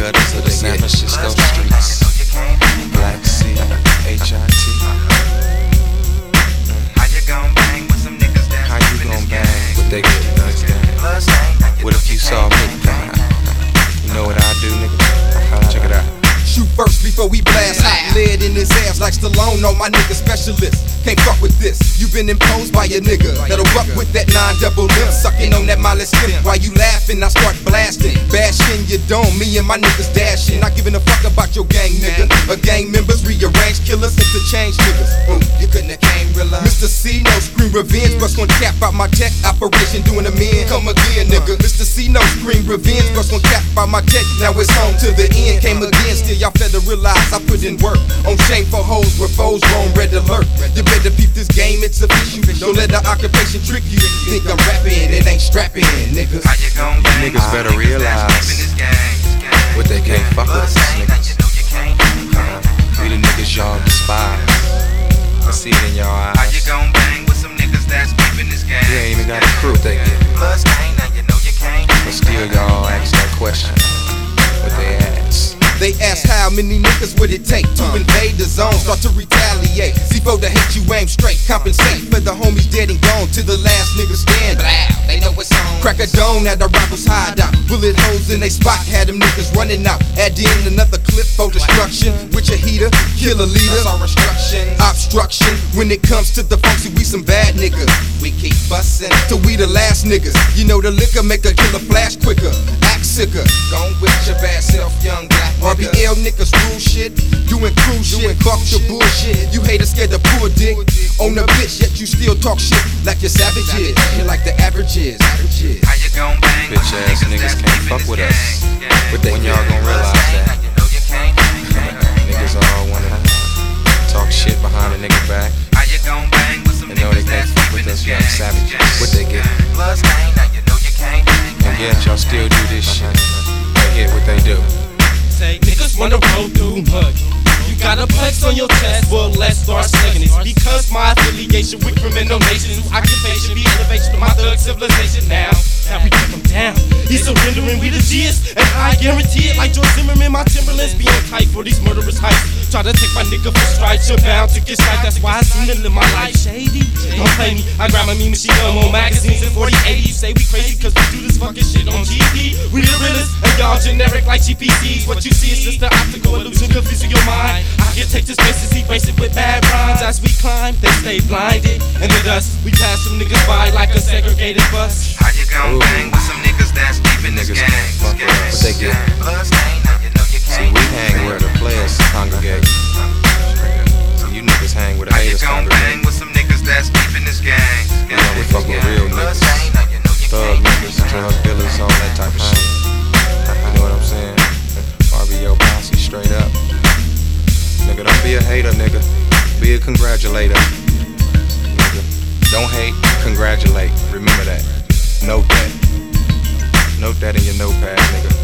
gutters of the San Francisco streets. Black C, H-I-T. How you gon' bang with some niggas that's How you gon' bang with they get nuts down? What if you saw me? You know what I do, nigga? Check it out. Shoot first before we blast. Hot lead in his ass like Stallone on my nigga specialist. Can't fuck with this. You been imposed by a nigga that'll buck with that 9-double lip, sucking on that Molly slip. While you laughing, I start blasting, bashing your dome. Me and my niggas dashing, not giving a fuck about your gang, nigga. A gang members rearrange killers, interchange niggas. Boom, you couldn't have came real. Mr. C, no scream revenge, bust gon' cap out my tech operation, doing a man. Come again, nigga. Mr. C, no scream revenge, bust gon' cap out my tech. Now it's home to the end. Came again, still y'all better realize I put in work on shameful hoes where foes roam red alert. You better peep this game, it's official. Don't let the occupation trick you. Think I'm rapping, it ain't strapping, niggas. How you gon' bang? Niggas better realize what they can't fuck with us, niggas. We the niggas y'all despise. I see it in your eyes. How you gon' bang with some niggas that's keeping this game? You ain't even got a crew, they get. Plus, now you know you can't. But still y'all ask that question. What they ask. They ask how many niggas would it take to invade the zone, start to retaliate. See for the hate you aim straight, compensate for the homies dead and gone to the last nigga stand. They know what's on. Crack a dome at the rivals hideout. Bullet holes in they spot, had them niggas running out. Add in another clip for destruction. With your heater, kill a leader. That's our instruction. Obstruction. When it comes to the folks, we some bad niggas. We keep bustin' till we the last niggas. You know the liquor make a killer flash quicker. Act sicker. Gone with your bad self, young black nigga. RBL niggas rule shit, doing crew shit, fuck your bullshit. You haters scared to pull dick on the bitch, yet you still talk shit like you're savages. You're like the averages. How you gon' bang? Bitch ass niggas can't fuck with us. But when y'all gon' realize that? Niggas all wanna talk shit behind a nigga back. How you gon' bang with some and know they can't fuck with us young savages. What they get? And yet y'all still do this shit. They get what they do. Say niggas wanna roll through mud. You got a plex on your chest, well let's start slugging it. Because my affiliation with criminal nations, occupation be elevation of my thug civilization. Now we take them down. He's surrendering, we the G's, and I guarantee it. Like George Zimmerman, my Timberlands be on tight for these murderous heights. Try to take my nigga for stripes, you're bound to get sniped. That's why I seem to live my life shady. Don't play me, I grab my machine gun on magazines in 4080. You say we crazy cause we do this fucking shit on GP. We the realest, and y'all generic like GPCs. What you see is just the optical illusion confusing your mind. I can take this place to see basic with bad rhymes. As we climb, they stay blinded. And the dust, we pass some niggas by like a segregated bus. How you gon' bang with some niggas that's deep in this gang? Fuck with us, but they get. See, we hang where the players congregate. So you niggas hang where the haters congregate. How you gon' bang with some niggas that's deep in this gang? You know we fuck with real niggas, thug niggas, drug dealers, all that type of shit. You know what I'm saying? RBO posse straight up. Nigga, don't be a hater, nigga. Be a congratulator. Nigga, don't hate, congratulate. Remember that. Note that. Note that in your notepad, nigga.